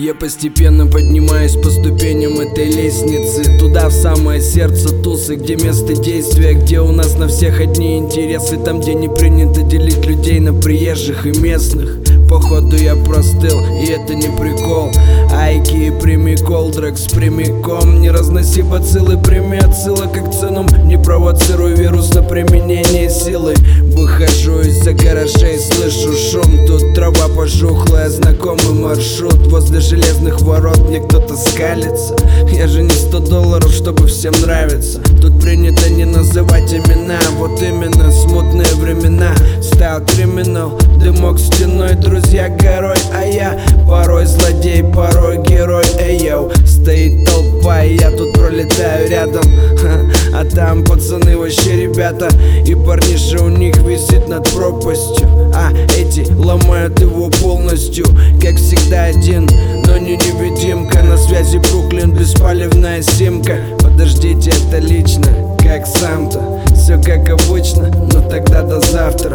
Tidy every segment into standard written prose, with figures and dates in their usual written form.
Я постепенно поднимаюсь по ступеням этой лестницы, туда, в самое сердце тусы, где место действия, где у нас на всех одни интересы, там, где не принято делить людей на приезжих и местных. Походу я простыл, и это не прикол. Айки, прими колдрекс прямиком. Не разноси бациллы, прими отсылок к ценам. Не провоцируй вирус на применение силы. Выхожу из-за гаражей, слышу шум. Тут трава пожухлая, знакомый маршрут. Возле железных ворот мне кто-то скалится. Я же не $100, чтобы всем нравиться. Тут принято не называть имена. Вот именно, смутные времена. Стайл криминал, дымок стеной, друзья горой. А я порой злодей, порой герой. Эй, йоу, стоит толпа, и я тут пролетаю рядом. А там пацаны вообще ребята. И парниша у них висит над пропастью, а эти ломают его полностью. Как всегда один, но не невидимка. На связи Бруклин, беспалевная симка. Подождите, это лично, как сам-то. Все как обычно, но тогда до завтра.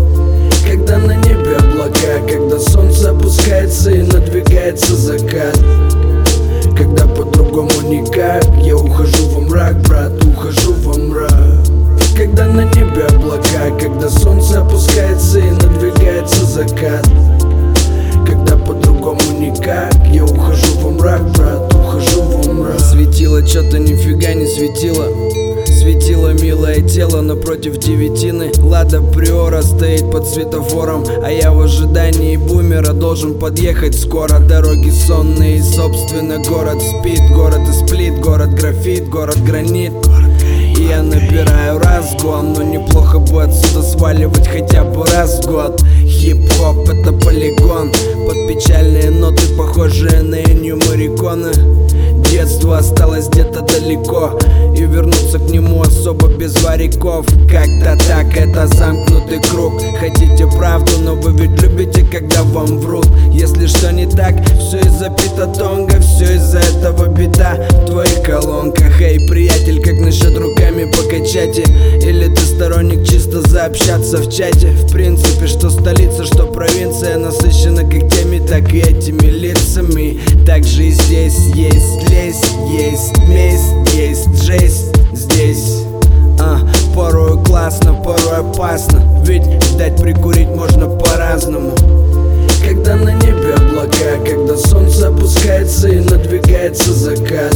Когда на небе облака, когда солнце опускается и надвигается закат. Когда по-другому никак, я ухожу во мрак, брат, ухожу во мрак. Когда на небе облака, когда солнце опускается и надвигается закат. Когда по-другому никак, я ухожу во мрак, брат, ухожу во мрак. Светило, чё-то нифига не светило. Светило милое тело напротив девятины. Лада Приора стоит под светофором, а я в ожидании бумера должен подъехать скоро. Дороги сонные, собственно город спит. Город исплит, город графит, город гранит. И я набираю разгон, но неплохо бы отсюда сваливать хотя бы раз в год. Хип-хоп — это полигон, под печальные ноты, похожие на Эннио Морриконе. Детство осталось где-то далеко, и вернуться к нему особо без вариков. Как-то так, это замкнутый круг. Хотите правду, но вы ведь любите, когда вам врут. Если что не так, все из-за Пита Тонга, все из-за этого бита в твоих колонках. Эй, приятель, как насчет руками покачать? Или ты сторонник чисто заобщаться в чате? В принципе, что столица, что провинция насыщена как теми, так и этими лицами. Также и здесь есть лесть, есть месть, есть жесть здесь. Порой классно, порой опасно, ведь дать прикурить можно по-разному. Когда на небе облака, когда солнце опускается и надвигается закат.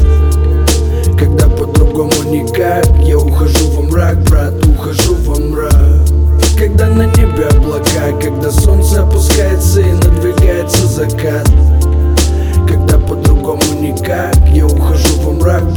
Когда по-другому никак, я ухожу во мрак, брат, ухожу во мрак. Когда на небе облака, когда солнце опускается и надвигается закат. Когда по-другому никак, я ухожу во мрак,